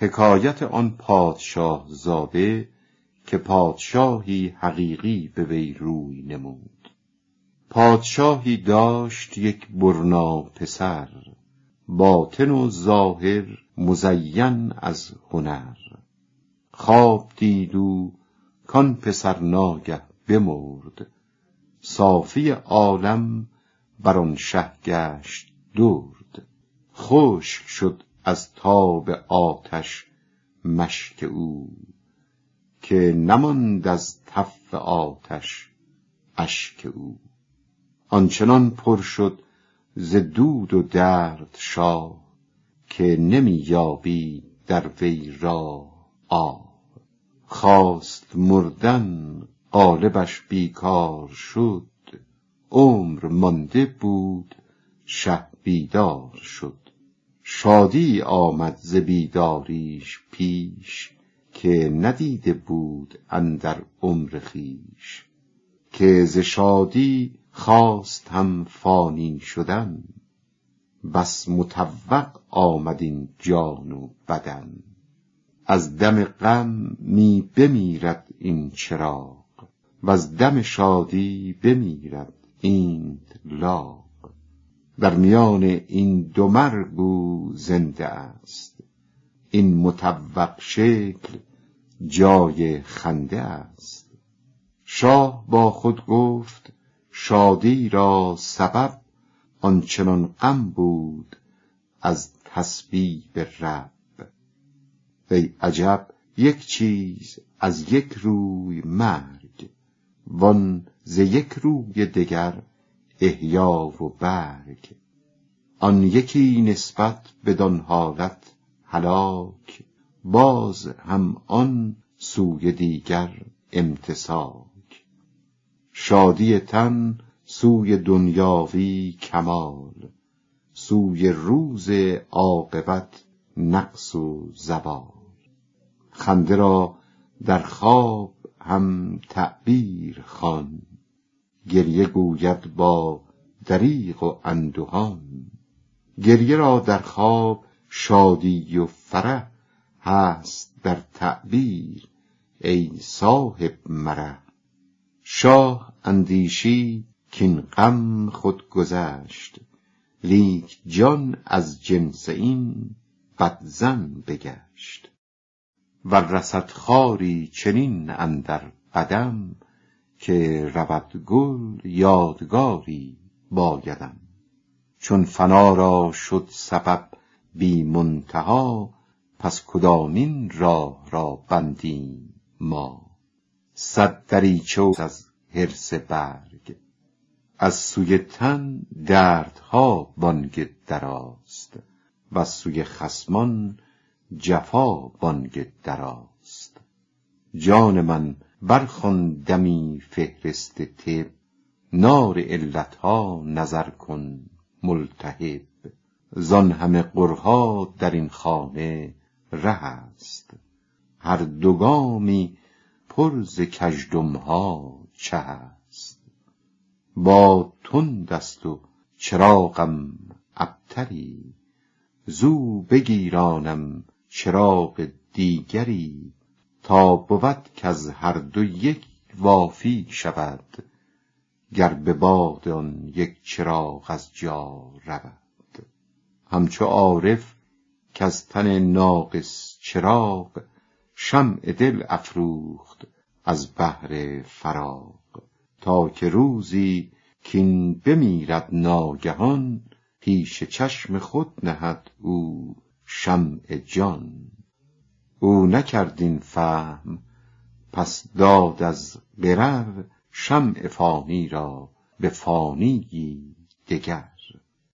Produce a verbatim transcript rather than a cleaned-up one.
حکایت آن پادشاه زاده که پادشاهی حقیقی به وی روی نمود. پادشاهی داشت یک برنا پسر، باطن و ظاهر مزین از هنر. خواب دید او کان پسر ناگه بمرد، صافی عالم بر آن شه گشت درد. خشک شد از تاب آتش مشک او، که نماند از تف آتش اشک او. آنچنان پر شد ز دود و درد شاه، که نمی یابی در وی راه آه. خواست مردن قالبش بیکار شد، عمر مانده بود شه بیدار شد. شادی آمد ز بیداریش پیش، که ندیده بود اندر عمر خویش. که ز شادی خواست هم فانی شدن، بس مطوق آمد این جان و بدن. از دم غم می بمیرد این چراغ، وز دم شادی بمیرد اینت لاغ. در میان این دو مرگ او زنده است، این مطوق شکل جای خنده است. شاه با خود گفت شادی را سبب، آنچنان غم بود از تسبیب رب. ای عجب یک چیز از یک روی مرگ، وان ز یک روی دگر احیا و برگ. آن یکی نسبت بدان حالت هلاک، باز هم آن سوی دیگر امتساک. شادی تن سوی دنیاوی کمال، سوی روز عاقبت نقص و زوال. خنده را در خواب هم تعبیر خوان، گریه گوید با دریغ و اندهان. گریه را در خواب شادی و فرح، هست در تعبیر ای صاحب مرح. شاه اندیشی کین غم خود گذشت، لیک جان از جنس این بدظن بگشت. ور رسد خاری چنین اندر قدم، که رود گل یادگاری بایدم. چون فنا را شد سبب بی منتها، پس کدامین راه را بندیم ما. صد دریچه از حرص برگ، از سوی تن دردها بانگ دراست. و از سوی خصمان جفا بانگ دراست. جان من برخوان دمی فهرست طب، نار علتها نظر کن ملتهب. زان همه قرها در این خانه ره است، هر دو گامی پر ز کژدمها چه است. باد تند است و چراغم ابتری، زو بگیرانم چراغ دیگری. تا بود کز هر دو یک وافی شود، گر به باد آن یک چراغ از جا رود. همچو عارف کز تن ناقص چراغ، شمع دل افروخت از بهر فراغ. تا که روزی کین بمیرد ناگهان، پیش چشم خود نهد او شمع جان. او نکرد این فهم پس داد از غرر، شمع فانی را به فانیی دگر.